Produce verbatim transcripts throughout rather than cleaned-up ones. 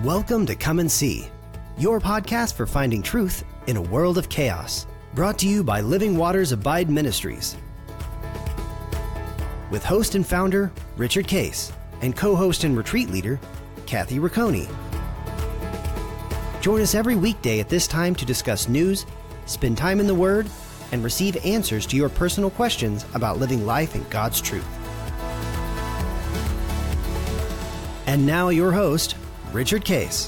Welcome to Come and See, your podcast for finding truth in a world of chaos. Brought to you by Living Waters Abide Ministries. With host and founder, Richard Case, and co-host and retreat leader, Kathy Riccone. Join us every weekday at this time to discuss news, spend time in the Word, and receive answers to your personal questions about living life in God's truth. And now your host, Richard Case.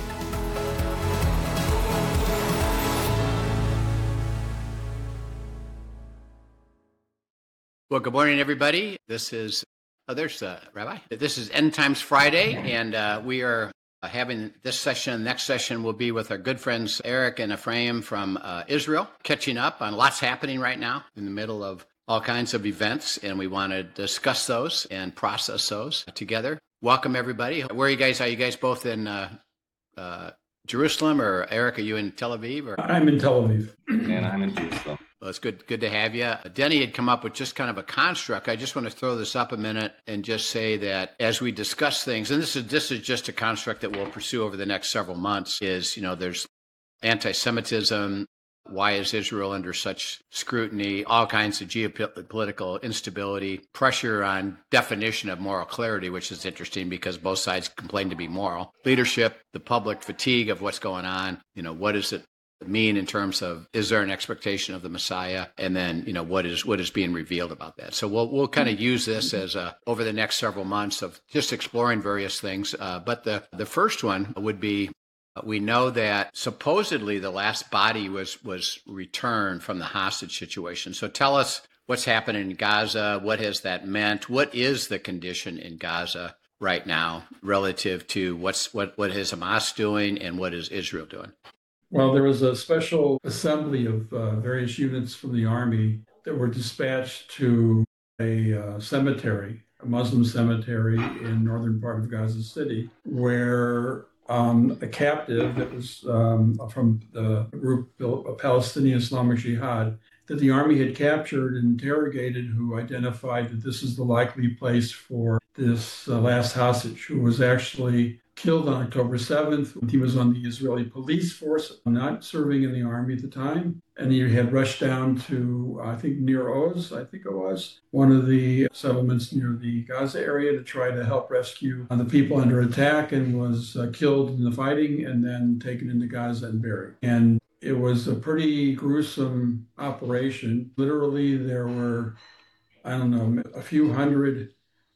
Well, good morning, everybody. This is, oh, there's uh, Rabbi. This is End Times Friday, and uh, we are uh, having this session. Next session will be with our good friends Eric and Ephraim from uh, Israel, catching up on lots happening right now in the middle of all kinds of events, and we want to discuss those and process those together. Welcome, everybody. Where are you guys? Are you guys both in uh, uh, Jerusalem, or Eric, are you in Tel Aviv? Or? I'm in Tel Aviv. And I'm in Jerusalem. Well, it's good good to have you. Denny had come up with just kind of a construct. I just want to throw this up a minute and just say that as we discuss things, and this is this is just a construct that we'll pursue over the next several months, is, you know, there's anti-Semitism. Why is Israel under such scrutiny? All kinds of geopolitical instability, pressure on definition of moral clarity, which is interesting because both sides complain to be moral. Leadership, the public fatigue of what's going on. You know, what does it mean in terms of, is there an expectation of the Messiah? And then, you know, what is what is being revealed about that? So we'll we'll kind of use this as a, over the next several months of just exploring various things. Uh, but the the first one would be, we know that supposedly the last body was was returned from the hostage situation. So tell us what's happening in Gaza. What has that meant? What is the condition in Gaza right now relative to what's what what is Hamas doing and what is Israel doing? Well, there was a special assembly of uh, various units from the army that were dispatched to a uh, cemetery, a Muslim cemetery in northern part of Gaza City, where um, a captive that was um, from the group Palestinian Islamic Jihad that the army had captured and interrogated, who identified that this is the likely place for this uh, last hostage, who was actually killed on October seventh. He was on the Israeli police force, not serving in the army at the time. And he had rushed down to, I think, near Oz, I think it was, one of the settlements near the Gaza area to try to help rescue the people under attack, and was uh, killed in the fighting and then taken into Gaza and buried. And it was a pretty gruesome operation. Literally, there were, I don't know, a few hundred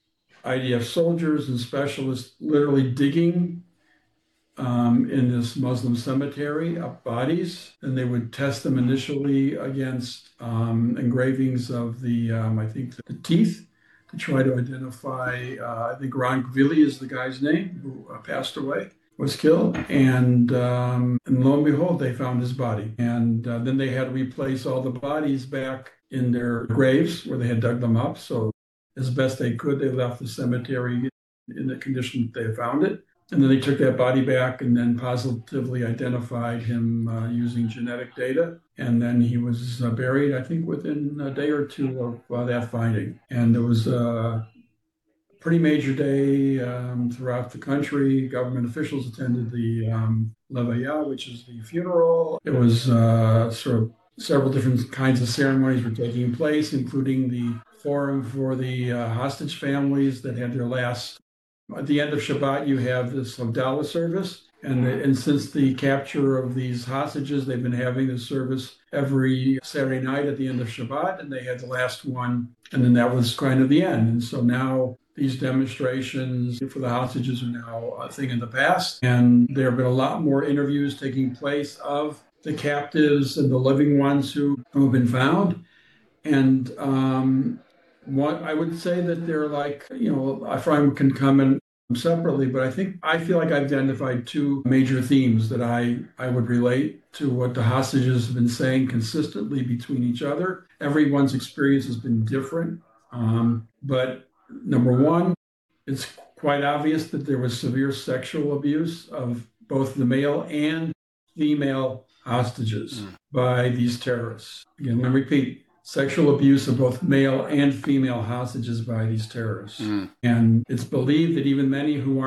I D F soldiers and specialists literally digging um, in this Muslim cemetery up bodies, and they would test them initially against um, engravings of the, um, I think, the teeth to try to identify, uh, I think Ron Gvili is the guy's name, who uh, passed away, was killed. And, um, and lo and behold, they found his body. And uh, then they had to replace all the bodies back in their graves where they had dug them up. So as best they could, they left the cemetery in the condition that they found it. And then they took that body back and then positively identified him uh, using genetic data. And then he was uh, buried, I think, within a day or two of uh, that finding. And it was a pretty major day um, throughout the country. Government officials attended the um, Levaya, which is the funeral. It was uh, sort of several different kinds of ceremonies were taking place, including the forum for the uh, hostage families that had their last. At the end of Shabbat, you have this Havdalah service. And, and since the capture of these hostages, they've been having this service every Saturday night at the end of Shabbat. And they had the last one. And then that was kind of the end. And so now these demonstrations for the hostages are now a thing in the past. And there have been a lot more interviews taking place of the captives and the living ones who have been found. And um, what I would say that they're like, you know, Ephraim can comment separately, but I think I feel like I've identified two major themes that I, I would relate to what the hostages have been saying consistently between each other. Everyone's experience has been different. Um, but number one, it's quite obvious that there was severe sexual abuse of both the male and female hostages mm. by these terrorists. Again, let me repeat, sexual abuse of both male and female hostages by these terrorists. Mm. And it's believed that even many who aren't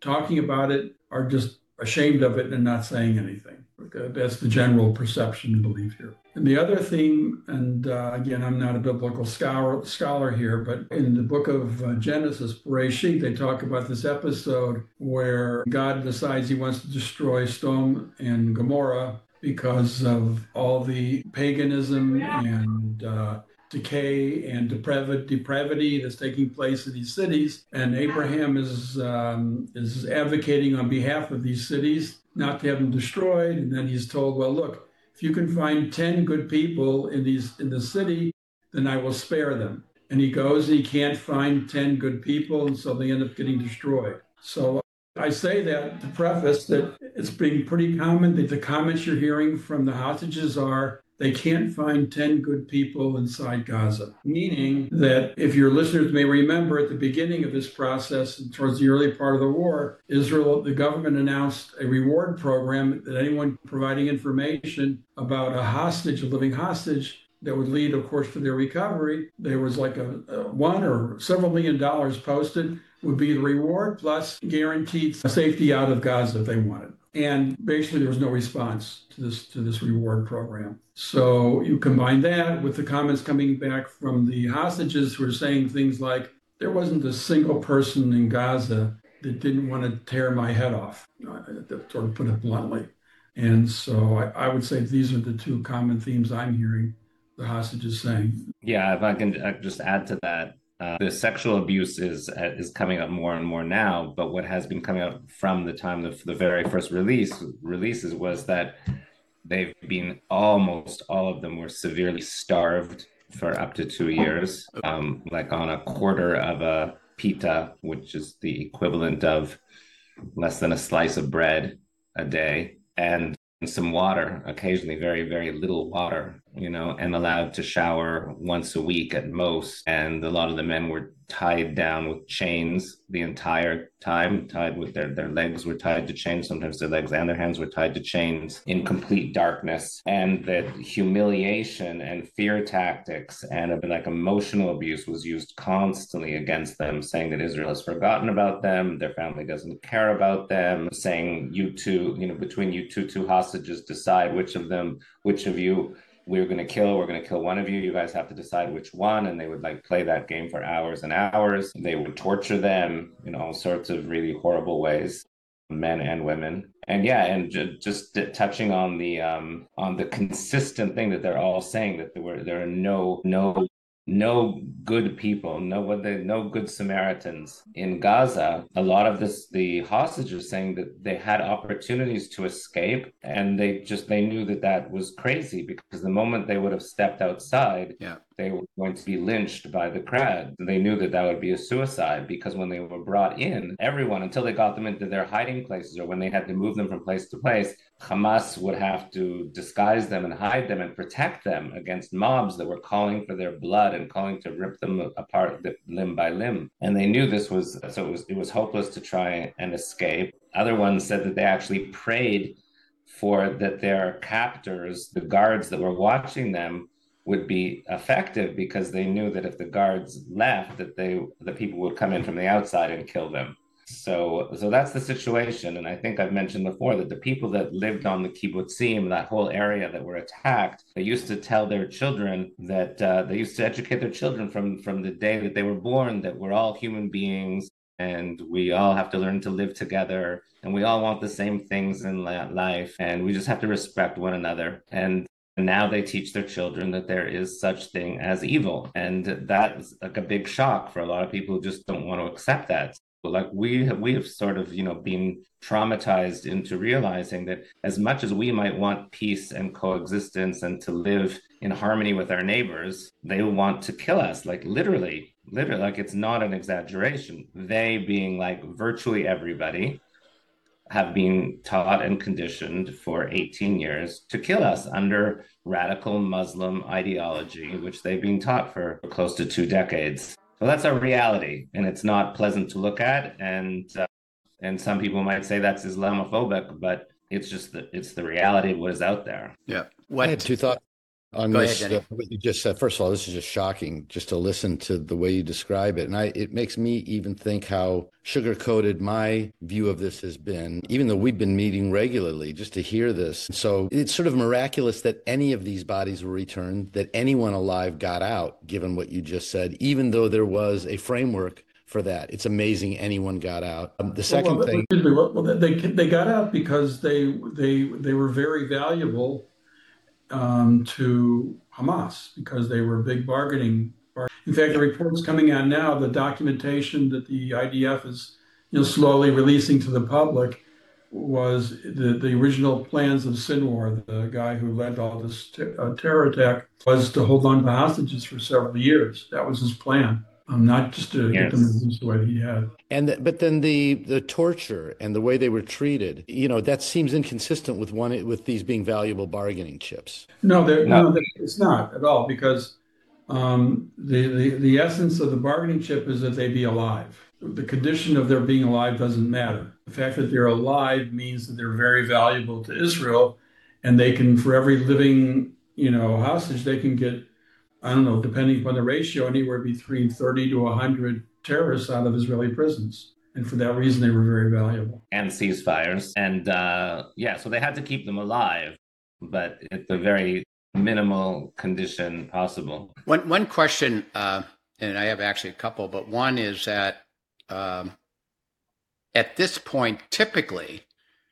talking about it are just ashamed of it and not saying anything. That's the general perception and belief here. And the other theme, and uh, again, I'm not a biblical scholar, scholar here, but in the book of uh, Genesis, Bereshit, they talk about this episode where God decides he wants to destroy Sodom and Gomorrah because of all the paganism and uh, decay and depravity, depravity that's taking place in these cities. And Abraham is um, is advocating on behalf of these cities not to have them destroyed. And then he's told, well, look, if you can find ten good people in these in the city, then I will spare them. And he goes and he can't find ten good people, and so they end up getting destroyed. So I say that to preface that it's being pretty common that the comments you're hearing from the hostages are they can't find ten good people inside Gaza, meaning that if your listeners may remember at the beginning of this process and towards the early part of the war, Israel, the government announced a reward program that anyone providing information about a hostage, a living hostage, that would lead, of course, to their recovery. There was like a, a one or several million dollars posted would be the reward plus guaranteed safety out of Gaza if they wanted. And basically there was no response to this to this reward program. So you combine that with the comments coming back from the hostages who are saying things like, there wasn't a single person in Gaza that didn't want to tear my head off, to sort of put it bluntly. And so I, I would say these are the two common themes I'm hearing the hostages saying. Yeah, if I can just add to that. Uh, the sexual abuse is uh, is coming up more and more now, but what has been coming up from the time of the very first release releases was that they've been almost all of them were severely starved for up to two years, um, like on a quarter of a pita, which is the equivalent of less than a slice of bread a day, and some water, occasionally very, very little water, you know, and allowed to shower once a week at most. And a lot of the men were tied down with chains the entire time, tied with their, their legs were tied to chains. Sometimes their legs and their hands were tied to chains in complete darkness. And that humiliation and fear tactics and a bit like emotional abuse was used constantly against them, saying that Israel has forgotten about them, their family doesn't care about them, saying you two, you know, between you two, two hostages, decide which of them, which of you we're going to kill, we're going to kill one of you, you guys have to decide which one. And they would like play that game for hours and hours. They would torture them in all sorts of really horrible ways, men and women. And yeah, and ju- just t- touching on the um, on the consistent thing that they're all saying, that there were there are no no no good people, no what they no good Samaritans in Gaza. A lot of this, the hostages saying that they had opportunities to escape, and they just they knew that that was crazy, because the moment they would have stepped outside, yeah, they were going to be lynched by the crowd. They knew that that would be a suicide, because when they were brought in, everyone, until they got them into their hiding places, or when they had to move them from place to place, Hamas would have to disguise them and hide them and protect them against mobs that were calling for their blood and calling to rip them apart limb by limb. And they knew this was, so it was, it was hopeless to try and escape. Other ones said that they actually prayed for that their captors, the guards that were watching them, would be effective, because they knew that if the guards left, that they the people would come in from the outside and kill them. So, so that's the situation. And I think I've mentioned before that the people that lived on the kibbutzim, that whole area that were attacked, they used to tell their children that uh, they used to educate their children from, from the day that they were born, that we're all human beings and we all have to learn to live together, and we all want the same things in life, and we just have to respect one another. And now they teach their children that there is such thing as evil. And that's like a big shock for a lot of people who just don't want to accept that. Like we have, we have sort of, you know, been traumatized into realizing that as much as we might want peace and coexistence and to live in harmony with our neighbors, they want to kill us, like literally, literally, like it's not an exaggeration. They, being like virtually everybody, have been taught and conditioned for eighteen years to kill us under radical Muslim ideology, which they've been taught for close to two decades. So that's our reality, and it's not pleasant to look at. And uh, and some people might say that's Islamophobic, but it's just the, it's the reality of what is out there. Yeah. What? I had two thoughts. On Go this, ahead, Denny. uh, what you just said. First of all, this is just shocking just to listen to the way you describe it. And I, it makes me even think how sugar-coated my view of this has been, even though we've been meeting regularly, just to hear this. So it's sort of miraculous that any of these bodies were returned, that anyone alive got out, given what you just said, even though there was a framework for that. It's amazing anyone got out. Um, the second well, thing. Well, they, they got out because they, they, they were very valuable Um, to Hamas because they were big bargaining. In fact, the reports coming out now, the documentation that the I D F is, you know, slowly releasing to the public was the, the original plans of Sinwar, the guy who led all this ter- uh, terror attack, was to hold on to hostages for several years. That was his plan. Um, not just to Yes. get them released the way he had. And the, but then the the torture and the way they were treated, you know, that seems inconsistent with one with these being valuable bargaining chips. No, No. no, it's not at all because um, the, the the essence of the bargaining chip is that they be alive. The condition of their being alive doesn't matter. The fact that they're alive means that they're very valuable to Israel, and they can, for every living, you know, hostage, they can get, I don't know, depending upon the ratio, anywhere between thirty to one hundred terrorists out of Israeli prisons. And for that reason, they were very valuable. And ceasefires. And uh, yeah, so they had to keep them alive, but at the very minimal condition possible. One one question, uh, and I have actually a couple, but one is that um, at this point, typically,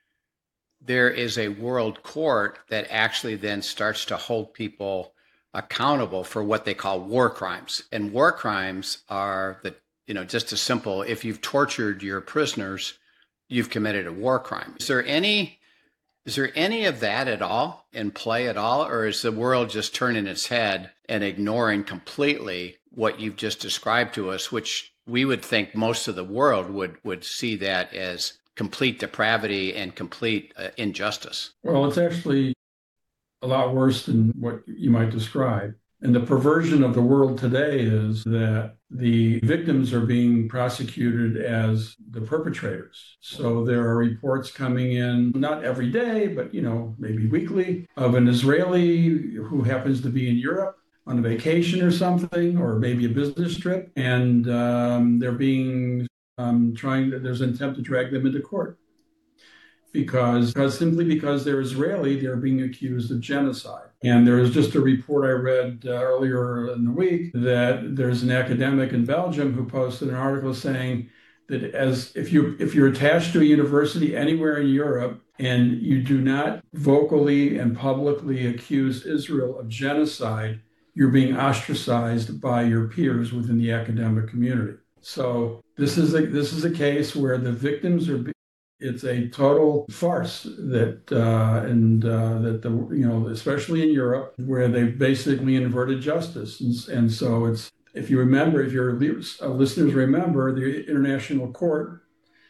there is a world court that actually then starts to hold people accountable for what they call war crimes. And war crimes are the, you know, just as simple, if you've tortured your prisoners, you've committed a war crime. Is there any, is there any of that at all in play at all? Or is the world just turning its head and ignoring completely what you've just described to us, which we would think most of the world would, would see that as complete depravity and complete uh, injustice? Well, it's actually a lot worse than what you might describe. And the perversion of the world today is that the victims are being prosecuted as the perpetrators. So there are reports coming in, not every day, but, you know, maybe weekly, of an Israeli who happens to be in Europe on a vacation or something, or maybe a business trip, and um, they're being um, trying, there's an attempt to drag them into court. Because, because simply because they're Israeli, they're being accused of genocide. And there was just a report I read uh, earlier in the week that there's an academic in Belgium who posted an article saying that as if you if you're attached to a university anywhere in Europe and you do not vocally and publicly accuse Israel of genocide, you're being ostracized by your peers within the academic community. So this is a this is a case where the victims are. It's a total farce that, uh, and uh, that the, you know, especially in Europe, where they've basically inverted justice. And, and so it's, if you remember, if your listeners remember, the International Court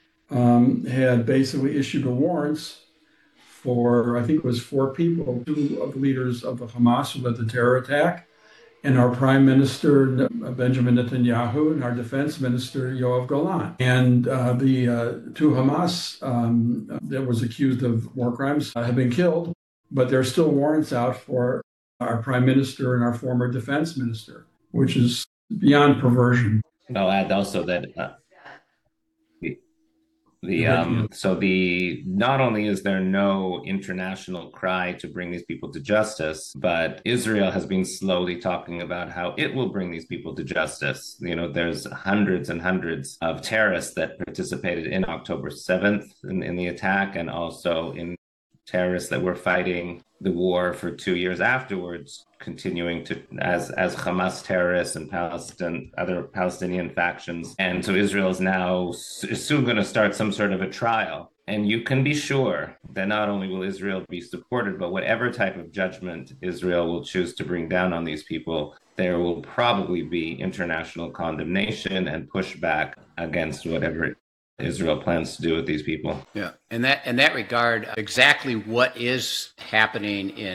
um, had basically issued a warrants for, I think it was four people, two of the leaders of the Hamas who led the terror attack, and our Prime Minister, Benjamin Netanyahu, and our Defense Minister, Yoav Golan. And uh, the uh, two Hamas um, that was accused of war crimes uh, have been killed, but there are still warrants out for our Prime Minister and our former Defense Minister, which is beyond perversion. I'll add also that uh, the, the um, so the not only is there no international cry to bring these people to justice, but Israel has been slowly talking about how it will bring these people to justice. You know, there's hundreds and hundreds of terrorists that participated in October seventh in, in the attack, and also in terrorists that were fighting the war for two years afterwards, continuing to as as Hamas terrorists and Palestine, other Palestinian factions. And so Israel is now is soon going to start some sort of a trial. And you can be sure that not only will Israel be supported, but whatever type of judgment Israel will choose to bring down on these people, there will probably be international condemnation and pushback against whatever Israel plans to do with these people. Yeah. In that in that regard, exactly what is happening in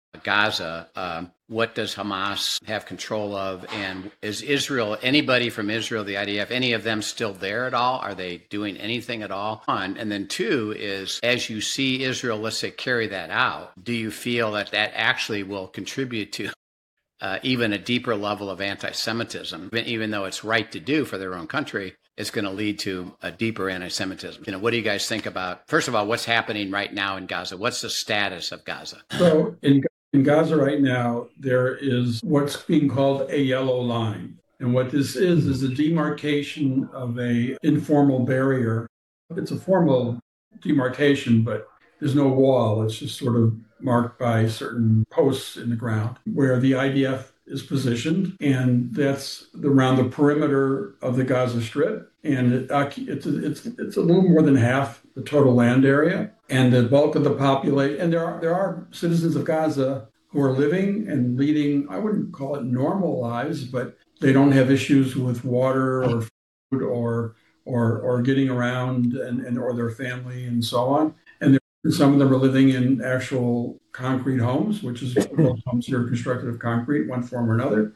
Gaza. Um, what does Hamas have control of? And is Israel, anybody from Israel, the I D F, any of them still there at all? Are they doing anything at all? One. And then two is, as you see Israel, let's say, carry that out, do you feel that that actually will contribute to uh, even a deeper level of anti-Semitism, even though it's right to do for their own country? It's going to lead to a deeper anti-Semitism. You know, what do you guys think about, first of all, what's happening right now in Gaza? What's the status of Gaza? So in In Gaza right now, there is what's being called a yellow line. And what this is, is a demarcation of a informal barrier. It's a formal demarcation, but there's no wall. It's just sort of marked by certain posts in the ground where the I D F is positioned. And that's around the perimeter of the Gaza Strip. And it, it's, it's, it's a little more than half the total land area. And the bulk of the population, and there are there are citizens of Gaza who are living and leading, I wouldn't call it normal lives, but they don't have issues with water or food or or or getting around and, and or their family and so on. And some of them are living in actual concrete homes, which is most homes here are constructed of concrete, one form or another.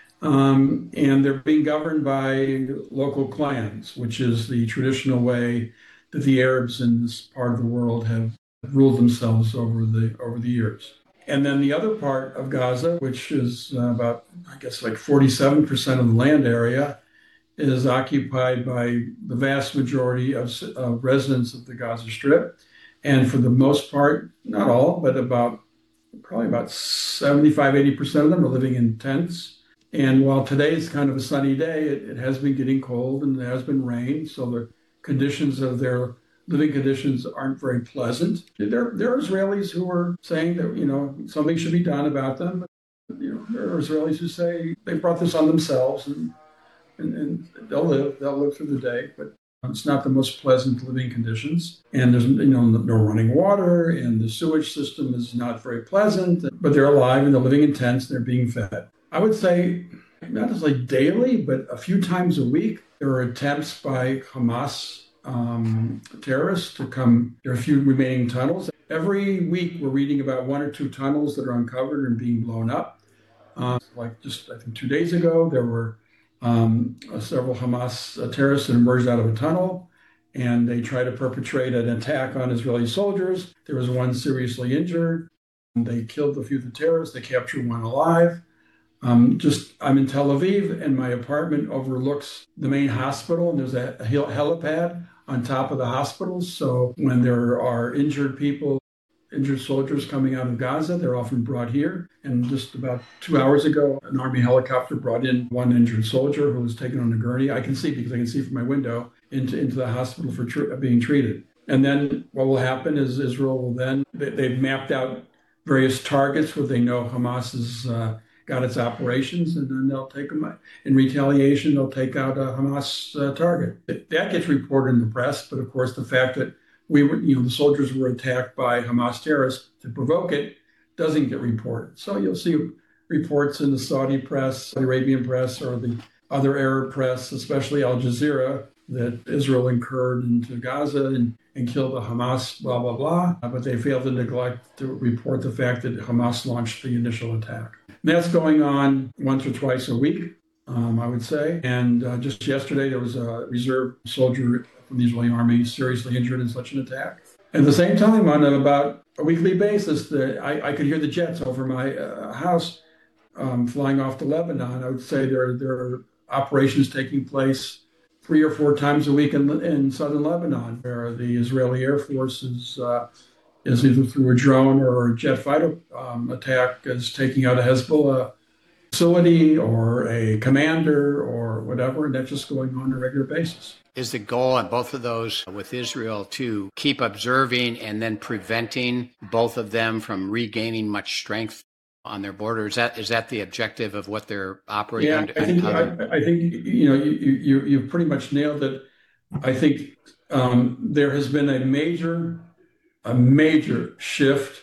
Um, and they're being governed by local clans, which is the traditional way that the Arabs in this part of the world have ruled themselves over the over the years. And then the other part of Gaza, which is uh, about, I guess, like forty-seven percent of the land area, is occupied by the vast majority of uh, residents of the Gaza Strip. And for the most part, not all, but about probably about seventy-five, eighty percent of them are living in tents. And while today is kind of a sunny day, it, it has been getting cold and there has been rain. So the conditions of their living conditions aren't very pleasant. There, there are Israelis who are saying that, you know, something should be done about them. You know, there are Israelis who say they brought this on themselves and, and, and they'll live, they'll live through the day, but it's not the most pleasant living conditions. And there's, you know, no running water and the sewage system is not very pleasant, but they're alive and they're living in tents and they're being fed. I would say not necessarily daily, but a few times a week, there are attempts by Hamas um, terrorists to come. There are a few remaining tunnels. Every week, we're reading about one or two tunnels that are uncovered and being blown up. Um, like just, I think, two days ago, there were um, several Hamas uh, terrorists that emerged out of a tunnel, and they tried to perpetrate an attack on Israeli soldiers. There was one seriously injured. They killed a few of the terrorists. They captured one alive. Um, just, I'm in Tel Aviv, and my apartment overlooks the main hospital, and there's a, a helipad on top of the hospital. So when there are injured people, injured soldiers coming out of Gaza, they're often brought here. And just about two hours ago, an Army helicopter brought in one injured soldier who was taken on a gurney. I can see because I can see from my window into, into the hospital for tr- being treated. And then what will happen is Israel will then, they, they've mapped out various targets where they know Hamas is uh, got its operations, and then they'll take them in retaliation. They'll take out a Hamas uh, target. That gets reported in the press, but of course, the fact that we were, you know, the soldiers were attacked by Hamas terrorists to provoke it doesn't get reported. So you'll see reports in the Saudi press, the Arabian press, or the other Arab press, especially Al Jazeera, that Israel incurred into Gaza and, and killed a Hamas, blah, blah, blah. But they failed to neglect to report the fact that Hamas launched the initial attack. And that's going on once or twice a week, um, I would say. And uh, just yesterday, there was a reserve soldier from the Israeli army seriously injured in such an attack. At the same time, on about a weekly basis, the, I, I could hear the jets over my uh, house um, flying off to Lebanon. I would say there, there are operations taking place three or four times a week in, in southern Lebanon, where the Israeli Air Force is, uh, is either through a drone or a jet fighter um, attack is taking out a Hezbollah facility or a commander or whatever, and that's just going on a regular basis. Is the goal on both of those with Israel to keep observing and then preventing both of them from regaining much strength on their border? Is that is that the objective of what they're operating yeah, under? I think, I, I think you know you, you you've pretty much nailed it. I think um, there has been a major a major shift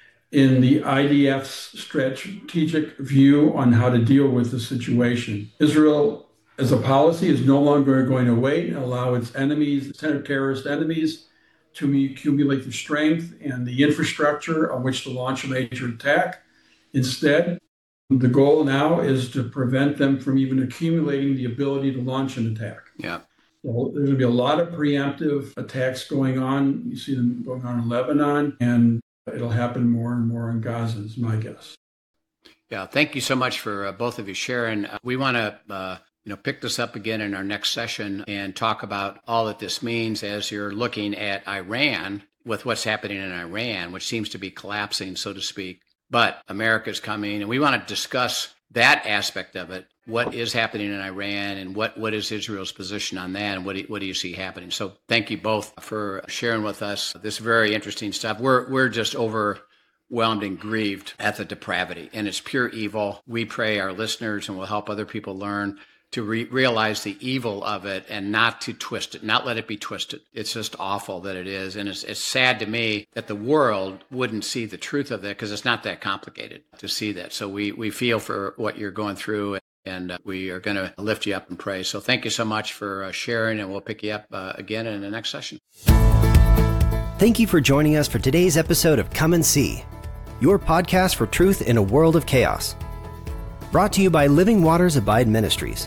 in the I D F's strategic view on how to deal with the situation. Israel, as a policy, is no longer going to wait and allow its enemies, its terrorist enemies, to accumulate the strength and the infrastructure on which to launch a major attack. Instead, the goal now is to prevent them from even accumulating the ability to launch an attack. Yeah. So there's going to be a lot of preemptive attacks going on. You see them going on in Lebanon, and it'll happen more and more in Gaza, is my guess. Yeah, thank you so much for uh, both of you sharing. Uh, we want to uh, you know, pick this up again in our next session and talk about all that this means as you're looking at Iran with what's happening in Iran, which seems to be collapsing, so to speak. But America's coming, and we want to discuss that aspect of it. What is happening in Iran, and what, what is Israel's position on that, and what do, what do you see happening? So thank you both for sharing with us this very interesting stuff. We're we're just overwhelmed and grieved at the depravity, and it's pure evil. We pray our listeners, and we'll help other people learn to re- realize the evil of it and not to twist it, not let it be twisted. It's just awful that it is. And it's, it's sad to me that the world wouldn't see the truth of it, because it's not that complicated to see that. So we, we feel for what you're going through, and uh, we are going to lift you up and pray. So thank you so much for uh, sharing, and we'll pick you up uh, again in the next session. Thank you for joining us for today's episode of Come and See, your podcast for truth in a world of chaos. Brought to you by Living Waters Abide Ministries.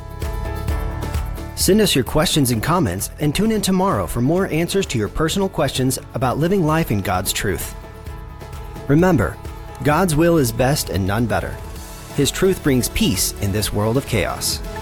Send us your questions and comments, and tune in tomorrow for more answers to your personal questions about living life in God's truth. Remember, God's will is best and none better. His truth brings peace in this world of chaos.